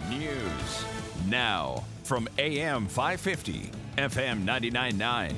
News. Now, from AM 550, FM 99.9,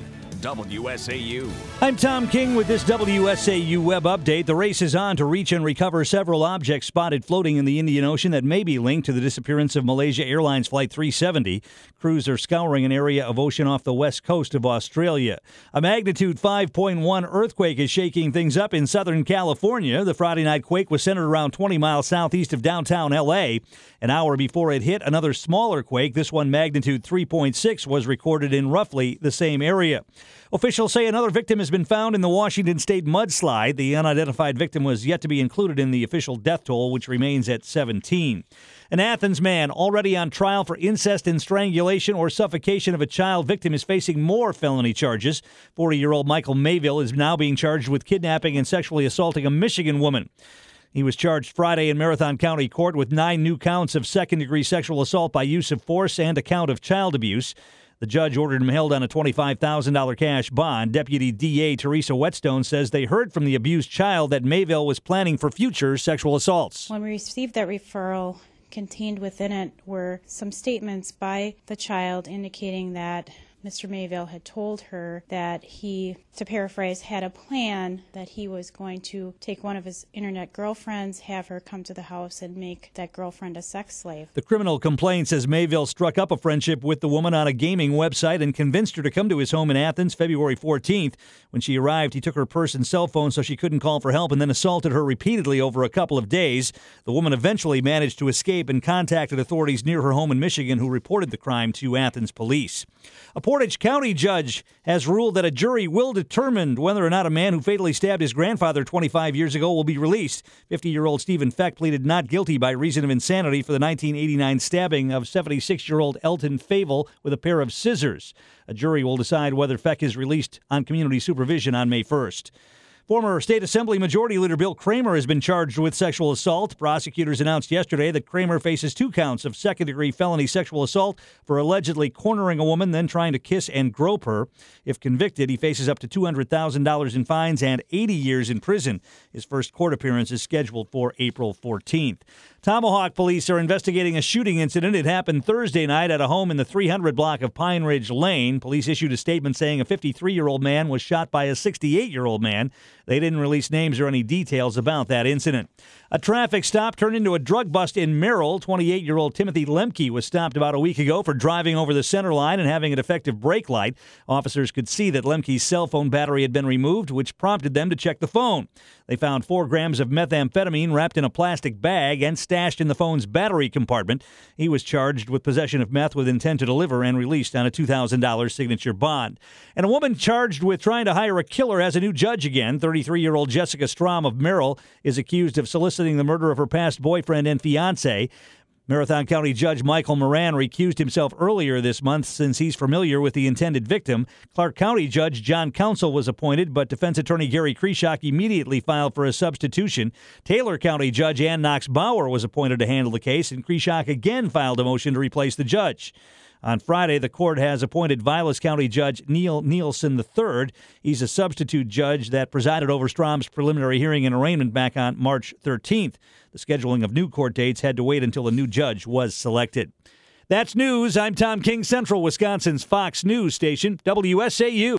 WSAU. I'm Tom King with this WSAU web update. The race is on to reach and recover several objects spotted floating in the Indian Ocean that may be linked to the disappearance of Malaysia Airlines Flight 370. Crews are scouring an area of ocean off the west coast of Australia. A magnitude 5.1 earthquake is shaking things up in Southern California. The Friday night quake was centered around 20 miles southeast of downtown L.A. An hour before it hit, another smaller quake, this one magnitude 3.6, was recorded in roughly the same area. Officials say another victim has been found in the Washington State mudslide. The unidentified victim was yet to be included in the official death toll, which remains at 17. An Athens man already on trial for incest and strangulation or suffocation of a child victim is facing more felony charges. 40-year-old Michael Mayville is now being charged with kidnapping and sexually assaulting a Michigan woman. He was charged Friday in Marathon County Court with 9 new counts of second-degree sexual assault by use of force and a count of child abuse. The judge ordered him held on a $25,000 cash bond. Deputy DA Teresa Whetstone says they heard from the abused child that Mayville was planning for future sexual assaults. When we received that referral, contained within it were some statements by the child indicating that Mr. Mayville had told her that he, to paraphrase, had a plan that he was going to take one of his internet girlfriends, have her come to the house, and make that girlfriend a sex slave. The criminal complaint says Mayville struck up a friendship with the woman on a gaming website and convinced her to come to his home in Athens February 14th. When she arrived, he took her purse and cell phone so she couldn't call for help and then assaulted her repeatedly over a couple of days. The woman eventually managed to escape and contacted authorities near her home in Michigan, who reported the crime to Athens police. A Portage County judge has ruled that a jury will determine whether or not a man who fatally stabbed his grandfather 25 years ago will be released. 50-year-old Stephen Feck pleaded not guilty by reason of insanity for the 1989 stabbing of 76-year-old Elton Favel with a pair of scissors. A jury will decide whether Feck is released on community supervision on May 1st. Former State Assembly Majority Leader Bill Kramer has been charged with sexual assault. Prosecutors announced yesterday that Kramer faces 2 counts of second-degree felony sexual assault for allegedly cornering a woman, then trying to kiss and grope her. If convicted, he faces up to $200,000 in fines and 80 years in prison. His first court appearance is scheduled for April 14th. Tomahawk police are investigating a shooting incident. It happened Thursday night at a home in the 300 block of Pine Ridge Lane. Police issued a statement saying a 53-year-old man was shot by a 68-year-old man. They didn't release names or any details about that incident. A traffic stop turned into a drug bust in Merrill. 28-year-old Timothy Lemke was stopped about a week ago for driving over the center line and having a defective brake light. Officers could see that Lemke's cell phone battery had been removed, which prompted them to check the phone. They found 4 grams of methamphetamine wrapped in a plastic bag and stashed in the phone's battery compartment. He was charged with possession of meth with intent to deliver and released on a $2,000 signature bond. And a woman charged with trying to hire a killer has a new judge again. 33-year-old Jessica Strom of Merrill is accused of soliciting the murder of her past boyfriend and fiancé. Marathon County Judge Michael Moran recused himself earlier this month since he's familiar with the intended victim. Clark County Judge John Council was appointed, but defense attorney Gary Kreshock immediately filed for a substitution. Taylor County Judge Ann Knox Bauer was appointed to handle the case, and Kreshock again filed a motion to replace the judge. On Friday, the court has appointed Vilas County Judge Neil Nielsen III. He's a substitute judge that presided over Strom's preliminary hearing and arraignment back on March 13th. The scheduling of new court dates had to wait until a new judge was selected. That's news. I'm Tom King, Central Wisconsin's Fox News station, WSAU.